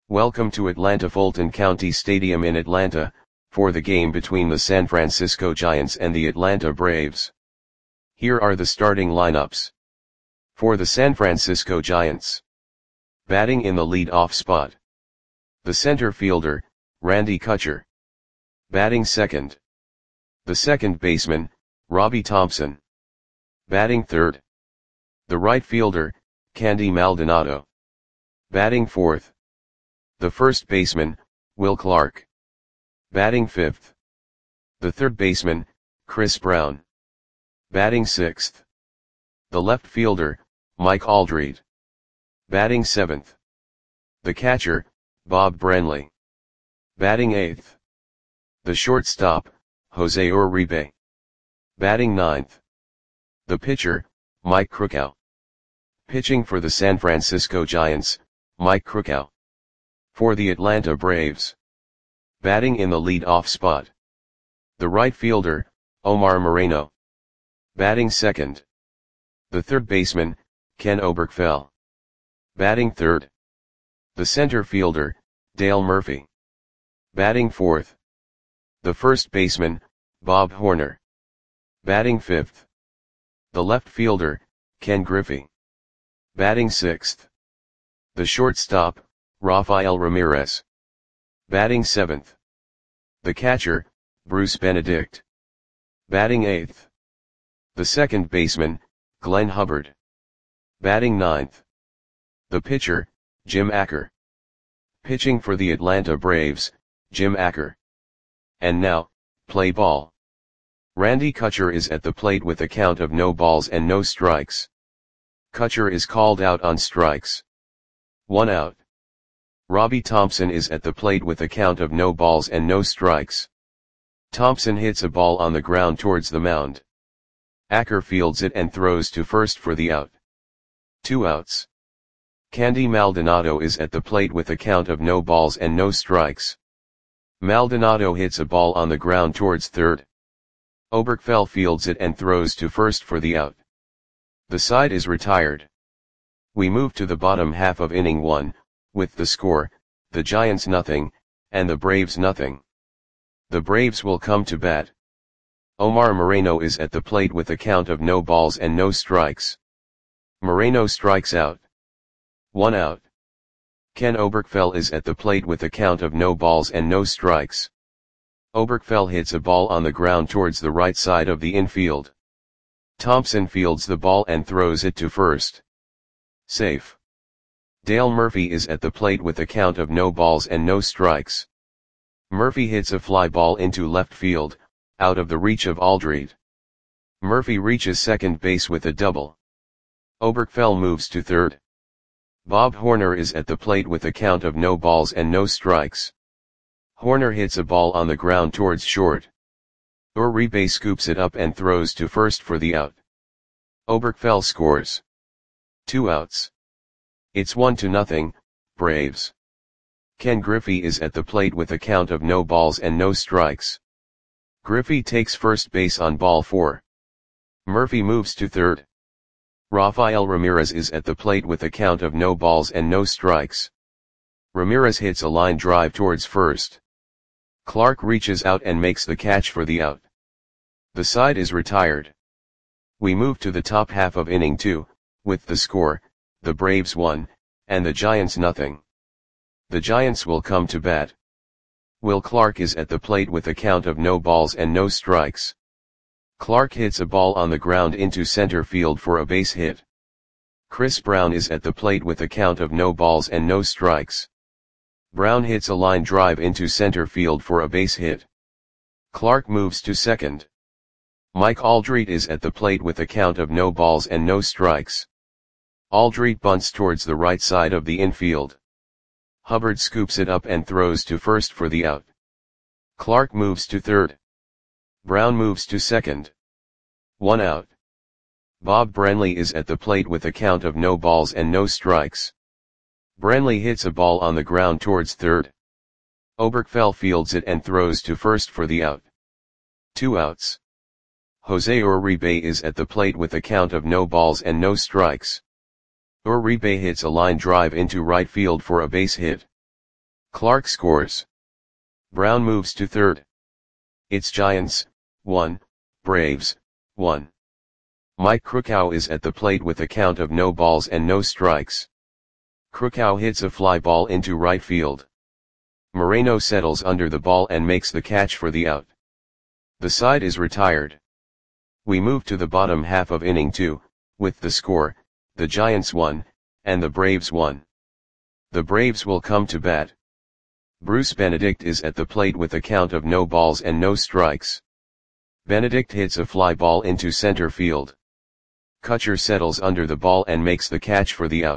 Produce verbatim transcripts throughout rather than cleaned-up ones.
Welcome to Atlanta Fulton County Stadium in Atlanta, for the game between the San Francisco Giants and the Atlanta Braves. Here are the starting lineups. For the San Francisco Giants. Batting in the lead-off spot. The center fielder, Randy Kutcher. Batting second. The second baseman, Robbie Thompson. Batting third. The right fielder, Candy Maldonado. Batting fourth. The first baseman, Will Clark. Batting fifth. The third baseman, Chris Brown. Batting sixth. The left fielder, Mike Aldrete. Batting seventh. The catcher, Bob Brenly. Batting eighth. The shortstop, Jose Uribe. Batting ninth. The pitcher, Mike Krukow. Pitching for the San Francisco Giants, Mike Krukow. For the Atlanta Braves. Batting in the lead-off spot. The right fielder, Omar Moreno. Batting second. The third baseman, Ken Oberkfell. Batting third. The center fielder, Dale Murphy. Batting fourth. The first baseman, Bob Horner. Batting fifth. The left fielder, Ken Griffey. Batting sixth. The shortstop, Rafael Ramirez. Batting seventh. The catcher, Bruce Benedict. Batting eighth. The second baseman, Glenn Hubbard. Batting ninth. The pitcher, Jim Acker. Pitching for the Atlanta Braves, Jim Acker. And now, play ball. Randy Kutcher is at the plate with a count of no balls and no strikes. Kutcher is called out on strikes. One out. Robbie Thompson is at the plate with a count of no balls and no strikes. Thompson hits a ball on the ground towards the mound. Acker fields it and throws to first for the out. Two outs. Candy Maldonado is at the plate with a count of no balls and no strikes. Maldonado hits a ball on the ground towards third. Oberkfell fields it and throws to first for the out. The side is retired. We move to the bottom half of inning one, with the score, the Giants nothing, and the Braves nothing. The Braves will come to bat. Omar Moreno is at the plate with a count of no balls and no strikes. Moreno strikes out. One out. Ken Oberkfell is at the plate with a count of no balls and no strikes. Oberkfell hits a ball on the ground towards the right side of the infield. Thompson fields the ball and throws it to first. Safe. Dale Murphy is at the plate with a count of no balls and no strikes. Murphy hits a fly ball into left field, out of the reach of Aldrete. Murphy reaches second base with a double. Oberkfell moves to third. Bob Horner is at the plate with a count of no balls and no strikes. Horner hits a ball on the ground towards short. Uribe scoops it up and throws to first for the out. Oberkfell scores. Two outs. It's one to nothing, Braves. Ken Griffey is at the plate with a count of no balls and no strikes. Griffey takes first base on ball four. Murphy moves to third. Rafael Ramirez is at the plate with a count of no balls and no strikes. Ramirez hits a line drive towards first. Clark reaches out and makes the catch for the out. The side is retired. We move to the top half of inning two, with the score, the Braves one, and the Giants nothing. The Giants will come to bat. Will Clark is at the plate with a count of no balls and no strikes. Clark hits a ball on the ground into center field for a base hit. Chris Brown is at the plate with a count of no balls and no strikes. Brown hits a line drive into center field for a base hit. Clark moves to second. Mike Aldrete is at the plate with a count of no balls and no strikes. Aldrete bunts towards the right side of the infield. Hubbard scoops it up and throws to first for the out. Clark moves to third. Brown moves to second. One out. Bob Brenly is at the plate with a count of no balls and no strikes. Brenly hits a ball on the ground towards third. Oberkfell fields it and throws to first for the out. Two outs. Jose Uribe is at the plate with a count of no balls and no strikes. Uribe hits a line drive into right field for a base hit. Clark scores. Brown moves to third. It's Giants, one, Braves, one. Mike Krukow is at the plate with a count of no balls and no strikes. Krukow hits a fly ball into right field. Moreno settles under the ball and makes the catch for the out. The side is retired. We move to the bottom half of inning two, with the score, the Giants won, and the Braves won. The Braves will come to bat. Bruce Benedict is at the plate with a count of no balls and no strikes. Benedict hits a fly ball into center field. Kutcher settles under the ball and makes the catch for the out.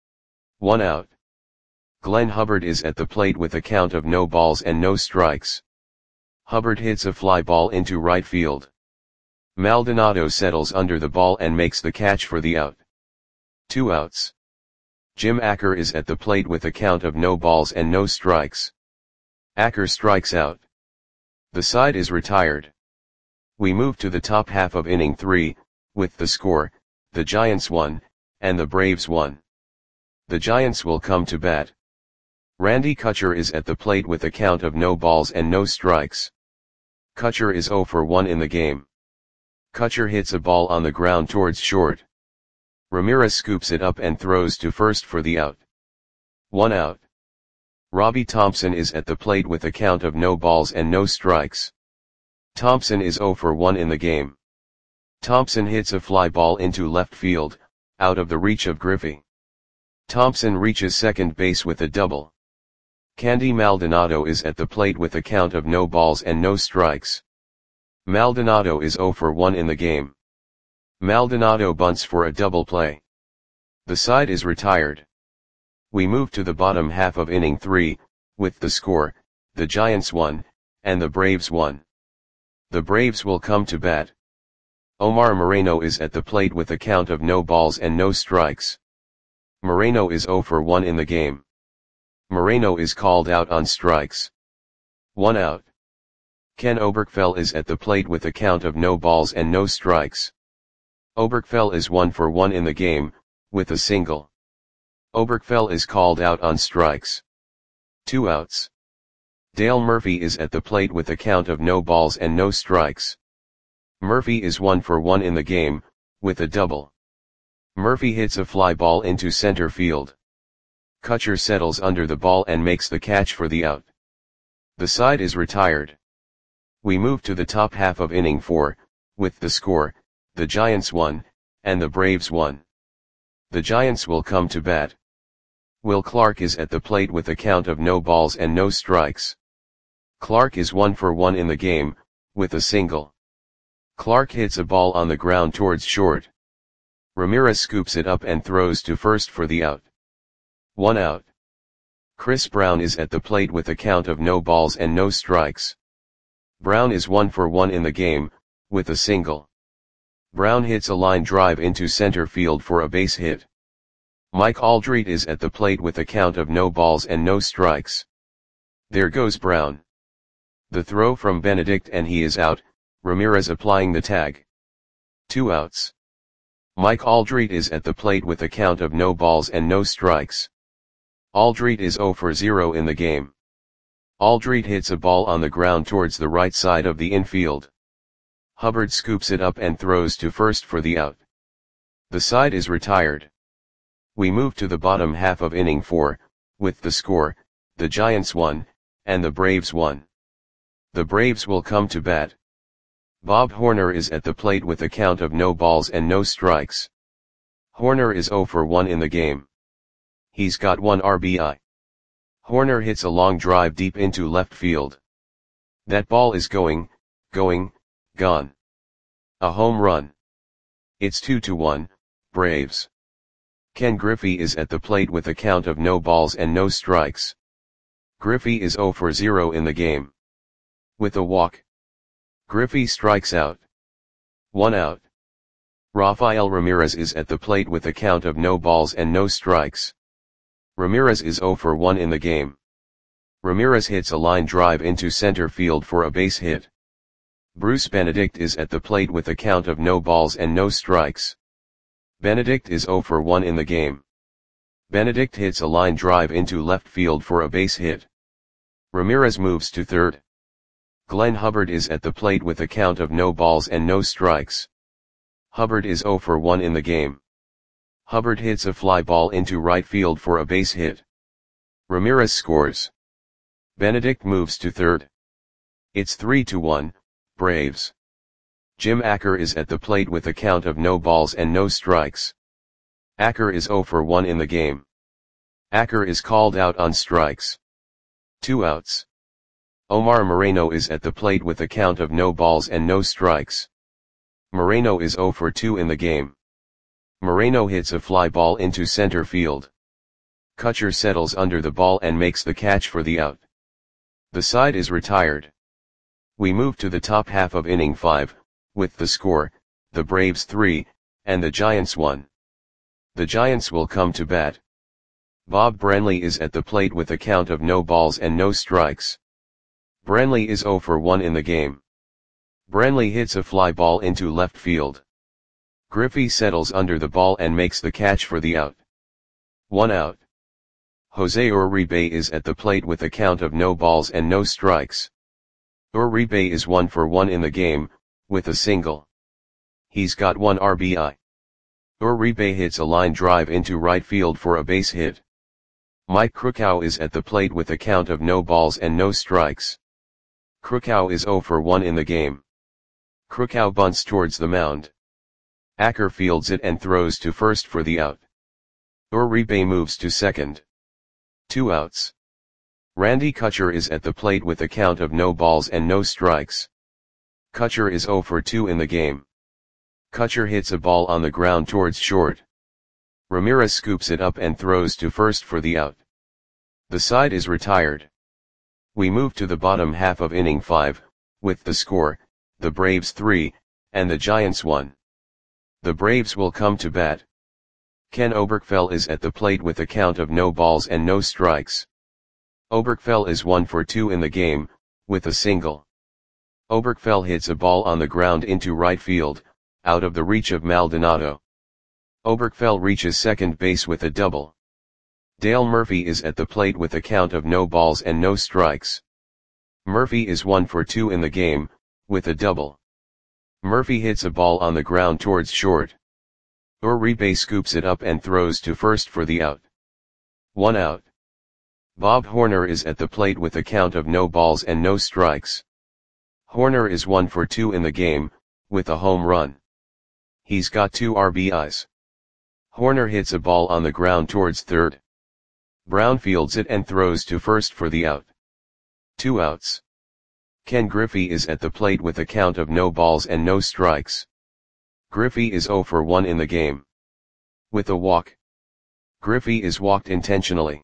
One out. Glenn Hubbard is at the plate with a count of no balls and no strikes. Hubbard hits a fly ball into right field. Maldonado settles under the ball and makes the catch for the out. Two outs. Jim Acker is at the plate with a count of no balls and no strikes. Acker strikes out. The side is retired. We move to the top half of inning three, with the score, the Giants won, and the Braves won. The Giants will come to bat. Randy Kutcher is at the plate with a count of no balls and no strikes. Kutcher is oh for one in the game. Kutcher hits a ball on the ground towards short. Ramirez scoops it up and throws to first for the out. One out. Robbie Thompson is at the plate with a count of no balls and no strikes. Thompson is oh for one in the game. Thompson hits a fly ball into left field, out of the reach of Griffey. Thompson reaches second base with a double. Candy Maldonado is at the plate with a count of no balls and no strikes. Maldonado is oh for one in the game. Maldonado bunts for a double play. The side is retired. We move to the bottom half of inning three, with the score, the Giants won, and the Braves won. The Braves will come to bat. Omar Moreno is at the plate with a count of no balls and no strikes. Moreno is oh for one in the game. Moreno is called out on strikes. One out. Ken Oberkfell is at the plate with a count of no balls and no strikes. Oberkfell is one for one in the game, with a single. Oberkfell is called out on strikes. Two outs. Dale Murphy is at the plate with a count of no balls and no strikes. Murphy is one for one in the game, with a double. Murphy hits a fly ball into center field. Kutcher settles under the ball and makes the catch for the out. The side is retired. We move to the top half of inning four, with the score, the Giants won, and the Braves won. The Giants will come to bat. Will Clark is at the plate with a count of no balls and no strikes. Clark is one for one in the game, with a single. Clark hits a ball on the ground towards short. Ramirez scoops it up and throws to first for the out. One out. Chris Brown is at the plate with a count of no balls and no strikes. Brown is one for one in the game, with a single. Brown hits a line drive into center field for a base hit. Mike Aldrete is at the plate with a count of no balls and no strikes. There goes Brown. The throw from Benedict and he is out, Ramirez applying the tag. Two outs. Mike Aldrete is at the plate with a count of no balls and no strikes. Aldrete is oh for zero in the game. Aldrete hits a ball on the ground towards the right side of the infield. Hubbard scoops it up and throws to first for the out. The side is retired. We move to the bottom half of inning four, with the score, the Giants won, and the Braves won. The Braves will come to bat. Bob Horner is at the plate with a count of no balls and no strikes. Horner is oh for one in the game. He's got one R B I. Horner hits a long drive deep into left field. That ball is going, going, gone. A home run. It's two to one, Braves. Ken Griffey is at the plate with a count of no balls and no strikes. Griffey is oh for zero in the game. With a walk. Griffey strikes out. One out. Rafael Ramirez is at the plate with a count of no balls and no strikes. Ramirez is oh for one in the game. Ramirez hits a line drive into center field for a base hit. Bruce Benedict is at the plate with a count of no balls and no strikes. Benedict is oh for one in the game. Benedict hits a line drive into left field for a base hit. Ramirez moves to third. Glenn Hubbard is at the plate with a count of no balls and no strikes. Hubbard is zero for one in the game. Hubbard hits a fly ball into right field for a base hit. Ramirez scores. Benedict moves to third. It's three to one, Braves. Jim Acker is at the plate with a count of no balls and no strikes. Acker is zero for one in the game. Acker is called out on strikes. Two outs. Omar Moreno is at the plate with a count of no balls and no strikes. Moreno is zero for two in the game. Moreno hits a fly ball into center field. Kutcher settles under the ball and makes the catch for the out. The side is retired. We move to the top half of inning five, with the score, the Braves three, and the Giants one. The Giants will come to bat. Bob Branley is at the plate with a count of no balls and no strikes. Branley is zero for one in the game. Branley hits a fly ball into left field. Griffey settles under the ball and makes the catch for the out. One out. Jose Uribe is at the plate with a count of no balls and no strikes. Uribe is one for one in the game, with a single. He's got one R B I. Uribe hits a line drive into right field for a base hit. Mike Krukow is at the plate with a count of no balls and no strikes. Krukow is zero for one in the game. Krukow bunts towards the mound. Acker fields it and throws to first for the out. Uribe moves to second. Two outs. Randy Kutcher is at the plate with a count of no balls and no strikes. Kutcher is zero for two in the game. Kutcher hits a ball on the ground towards short. Ramirez scoops it up and throws to first for the out. The side is retired. We move to the bottom half of inning five, with the score, the Braves three, and the Giants one. The Braves will come to bat. Ken Oberkfell is at the plate with a count of no balls and no strikes. Oberkfell is one for two in the game, with a single. Oberkfell hits a ball on the ground into right field, out of the reach of Maldonado. Oberkfell reaches second base with a double. Dale Murphy is at the plate with a count of no balls and no strikes. Murphy is one for two in the game, with a double. Murphy hits a ball on the ground towards short. Uribe scoops it up and throws to first for the out. One out. Bob Horner is at the plate with a count of no balls and no strikes. Horner is one for two in the game, with a home run. He's got two R B Is. Horner hits a ball on the ground towards third. Brown fields it and throws to first for the out. Two outs. Ken Griffey is at the plate with a count of no balls and no strikes. Griffey is zero for one in the game. With a walk. Griffey is walked intentionally.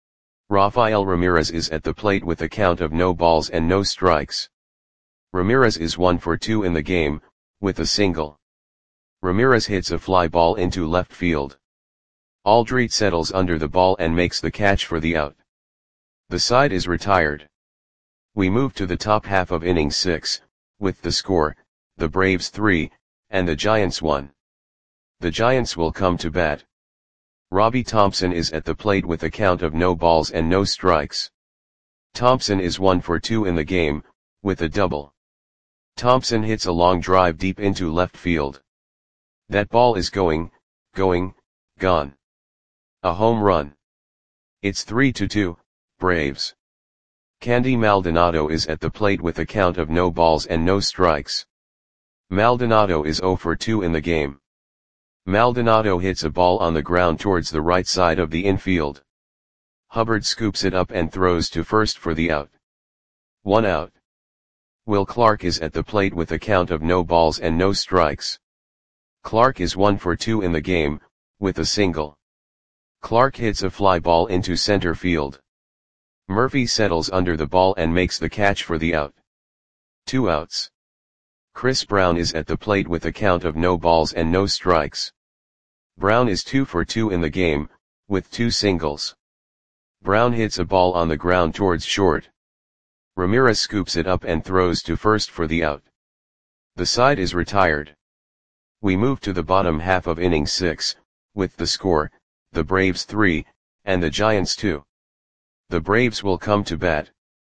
Rafael Ramirez is at the plate with a count of no balls and no strikes. Ramirez is one for two in the game, with a single. Ramirez hits a fly ball into left field. Aldrete settles under the ball and makes the catch for the out. The side is retired. We move to the top half of inning six, with the score, the Braves three, and the Giants one. The Giants will come to bat. Robbie Thompson is at the plate with a count of no balls and no strikes. Thompson is one for two in the game, with a double. Thompson hits a long drive deep into left field. That ball is going, going, gone. A home run. It's three to two, Braves. Candy Maldonado is at the plate with a count of no balls and no strikes. Maldonado is zero for two in the game. Maldonado hits a ball on the ground towards the right side of the infield. Hubbard scoops it up and throws to first for the out. One out. Will Clark is at the plate with a count of no balls and no strikes. Clark is one for two in the game, with a single. Clark hits a fly ball into center field. Murphy settles under the ball and makes the catch for the out. Two outs. Chris Brown is at the plate with a count of no balls and no strikes. Brown is two for two in the game, with two singles. Brown hits a ball on the ground towards short. Ramirez scoops it up and throws to first for the out. The side is retired. We move to the bottom half of inning six, with the score, the Braves three, and the Giants two. The Braves will come to bat.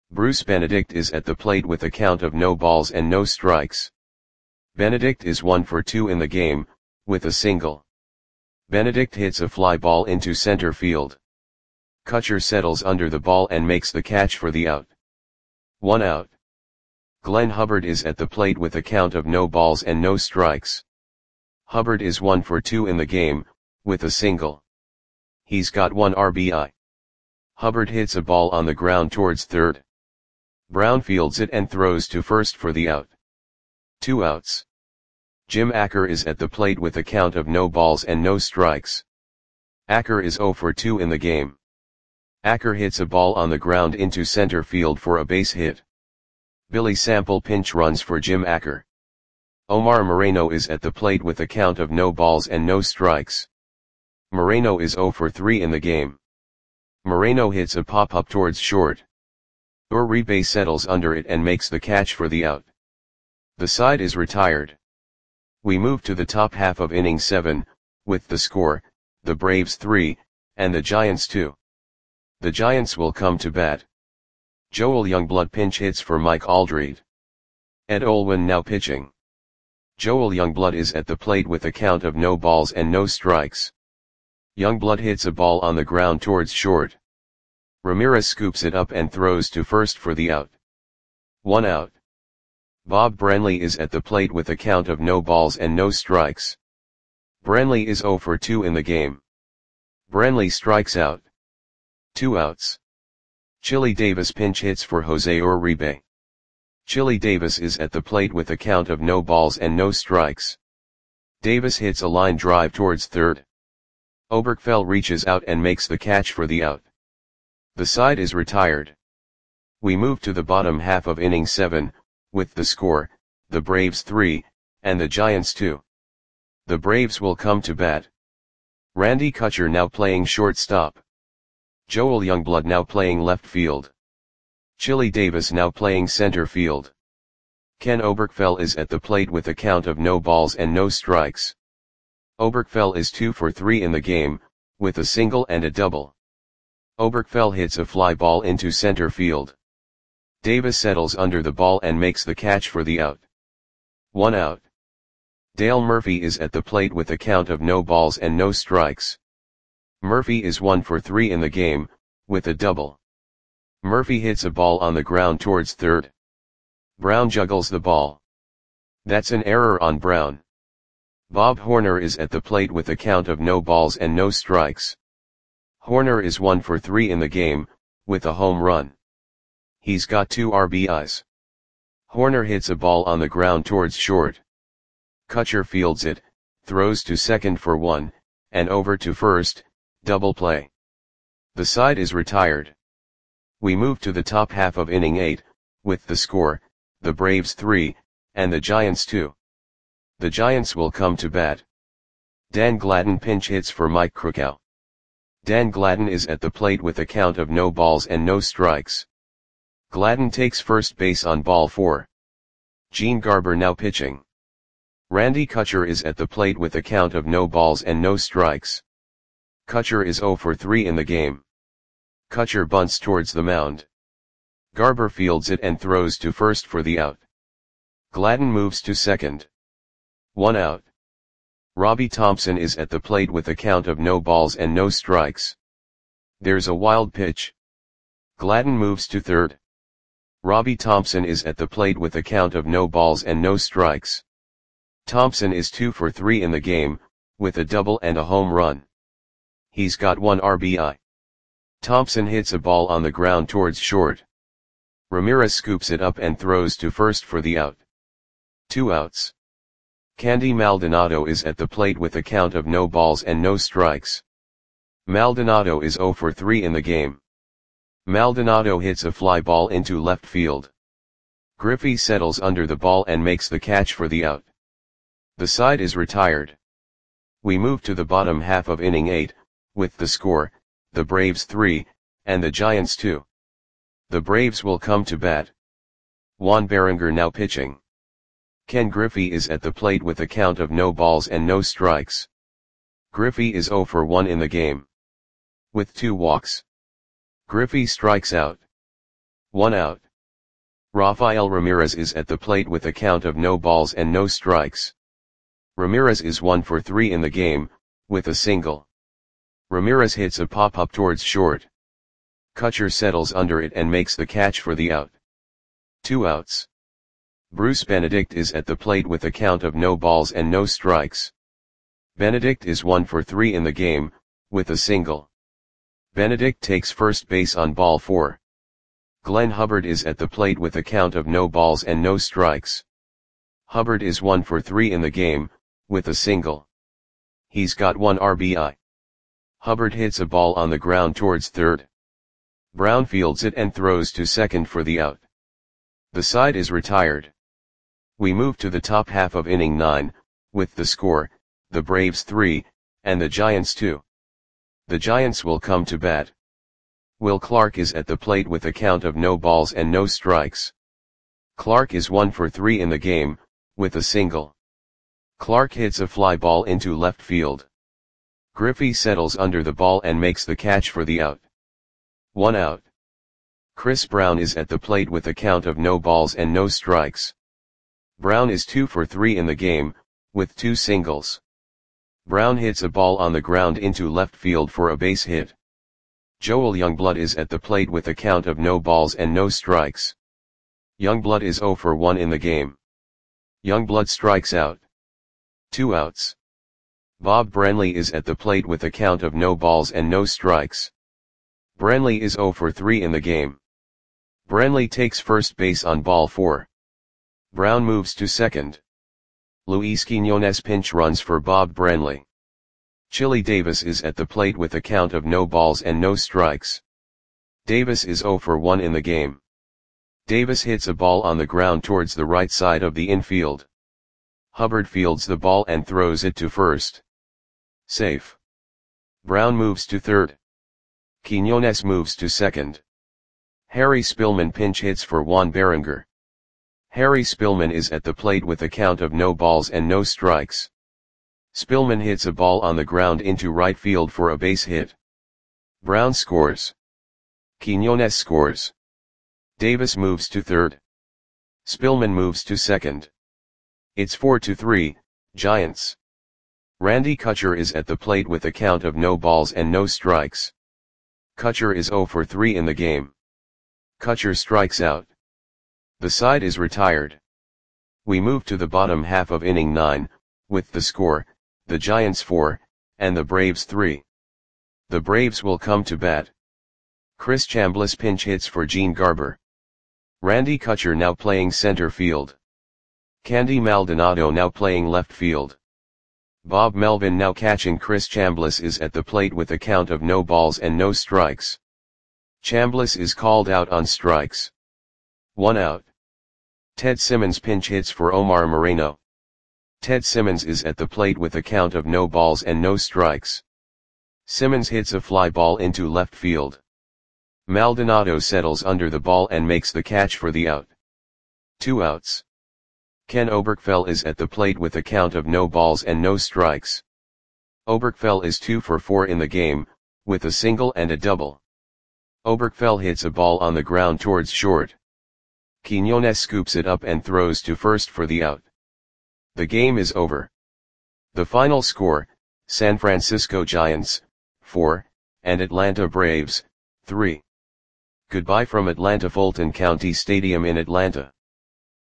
Bruce Benedict is at the plate with a count of no balls and no strikes. Benedict is one for two in the game, with a single. Benedict hits a fly ball into center field. Kutcher settles under the ball and makes the catch for the out. One out. Glenn Hubbard is at the plate with a count of no balls and no strikes. Hubbard is one for two in the game, with a single. He's got one R B I. Hubbard hits a ball on the ground towards third. Brown fields it and throws to first for the out. Two outs. Jim Acker is at the plate with a count of no balls and no strikes. Acker is zero for two in the game. Acker hits a ball on the ground into center field for a base hit. Billy Sample pinch runs for Jim Acker. Omar Moreno is at the plate with a count of no balls and no strikes. Moreno is zero for three in the game. Moreno hits a pop-up towards short. Uribe settles under it and makes the catch for the out. The side is retired. We move to the top half of inning seven, with the score, the Braves three, and the Giants two. The Giants will come to bat. Joel Youngblood pinch hits for Mike Aldred. Ed Olwin now pitching. Joel Youngblood is at the plate with a count of no balls and no strikes. Youngblood hits a ball on the ground towards short. Ramirez scoops it up and throws to first for the out. One out. Bob Branley is at the plate with a count of no balls and no strikes. Branley is zero for two in the game. Branley strikes out. Two outs. Chili Davis pinch hits for Jose Uribe. Chili Davis is at the plate with a count of no balls and no strikes. Davis hits a line drive towards third. Oberkfell reaches out and makes the catch for the out. The side is retired. We move to the bottom half of inning seven, with the score, the Braves three, and the Giants two. The Braves will come to bat. Randy Kutcher now playing shortstop. Joel Youngblood now playing left field. Chili Davis now playing center field. Ken Oberkfell is at the plate with a count of no balls and no strikes. Oberkfell is two for three in the game, with a single and a double. Oberkfell hits a fly ball into center field. Davis settles under the ball and makes the catch for the out. One out. Dale Murphy is at the plate with a count of no balls and no strikes. Murphy is one for three in the game, with a double. Murphy hits a ball on the ground towards third. Brown juggles the ball. That's an error on Brown. Bob Horner is at the plate with a count of no balls and no strikes. Horner is one for three in the game, with a home run. He's got two R B Is. Horner hits a ball on the ground towards short. Kutcher fields it, throws to second for one, and over to first, double play. The side is retired. We move to the top half of inning eight, with the score, the Braves three, and the Giants two. The Giants will come to bat. Dan Gladden pinch hits for Mike Krukow. Dan Gladden is at the plate with a count of no balls and no strikes. Gladden takes first base on ball four. Gene Garber now pitching. Randy Kutcher is at the plate with a count of no balls and no strikes. Kutcher is zero for three in the game. Kutcher bunts towards the mound. Garber fields it and throws to first for the out. Gladden moves to second. One out. Robbie Thompson is at the plate with a count of no balls and no strikes. There's a wild pitch. Gladden moves to third. Robbie Thompson is at the plate with a count of no balls and no strikes. Thompson is two for three in the game, with a double and a home run. He's got one R B I. Thompson hits a ball on the ground towards short. Ramirez scoops it up and throws to first for the out. Two outs. Candy Maldonado is at the plate with a count of no balls and no strikes. Maldonado is zero for three in the game. Maldonado hits a fly ball into left field. Griffey settles under the ball and makes the catch for the out. The side is retired. We move to the bottom half of inning eight, with the score, the Braves three, and the Giants two. The Braves will come to bat. Juan Berenger now pitching. Ken Griffey is at the plate with a count of no balls and no strikes. Griffey is zero for one in the game. With two walks. Griffey strikes out. One out. Rafael Ramirez is at the plate with a count of no balls and no strikes. Ramirez is one for three in the game, with a single. Ramirez hits a pop-up towards short. Kutcher settles under it and makes the catch for the out. Two outs. Bruce Benedict is at the plate with a count of no balls and no strikes. Benedict is one for three in the game, with a single. Benedict takes first base on ball four. Glenn Hubbard is at the plate with a count of no balls and no strikes. Hubbard is one for three in the game, with a single. He's got one R B I. Hubbard hits a ball on the ground towards third. Brown fields it and throws to second for the out. The side is retired. We move to the top half of inning nine, with the score, the Braves three, and the Giants two. The Giants will come to bat. Will Clark is at the plate with a count of no balls and no strikes. Clark is one for three in the game, with a single. Clark hits a fly ball into left field. Griffey settles under the ball and makes the catch for the out. One out. Chris Brown is at the plate with a count of no balls and no strikes. Brown is two for three in the game, with two singles. Brown hits a ball on the ground into left field for a base hit. Joel Youngblood is at the plate with a count of no balls and no strikes. Youngblood is zero for one in the game. Youngblood strikes out. Two outs. Bob Brenly is at the plate with a count of no balls and no strikes. Brenly is zero for three in the game. Brenly takes first base on ball four. Brown moves to second. Luis Quiñones pinch runs for Bob Brenly. Chili Davis is at the plate with a count of no balls and no strikes. Davis is zero for one in the game. Davis hits a ball on the ground towards the right side of the infield. Hubbard fields the ball and throws it to first. Safe. Brown moves to third. Quiñones moves to second. Harry Spillman pinch hits for Juan Berenger. Harry Spillman is at the plate with a count of no balls and no strikes. Spillman hits a ball on the ground into right field for a base hit. Brown scores. Quiñones scores. Davis moves to third. Spillman moves to second. It's four to three, Giants. Randy Kutcher is at the plate with a count of no balls and no strikes. Kutcher is zero for three in the game. Kutcher strikes out. The side is retired. We move to the bottom half of inning nine, with the score, the Giants four, and the Braves three. The Braves will come to bat. Chris Chambliss pinch hits for Gene Garber. Randy Kutcher now playing center field. Candy Maldonado now playing left field. Bob Melvin now catching. Chris Chambliss is at the plate with a count of no balls and no strikes. Chambliss is called out on strikes. One out. Ted Simmons pinch hits for Omar Moreno. Ted Simmons is at the plate with a count of no balls and no strikes. Simmons hits a fly ball into left field. Maldonado settles under the ball and makes the catch for the out. Two outs. Ken Oberkfell is at the plate with a count of no balls and no strikes. Oberkfell is two for four in the game, with a single and a double. Oberkfell hits a ball on the ground towards short. Quiñones scoops it up and throws to first for the out. The game is over. The final score, San Francisco Giants, four, and Atlanta Braves, three. Goodbye from Atlanta Fulton County Stadium in Atlanta.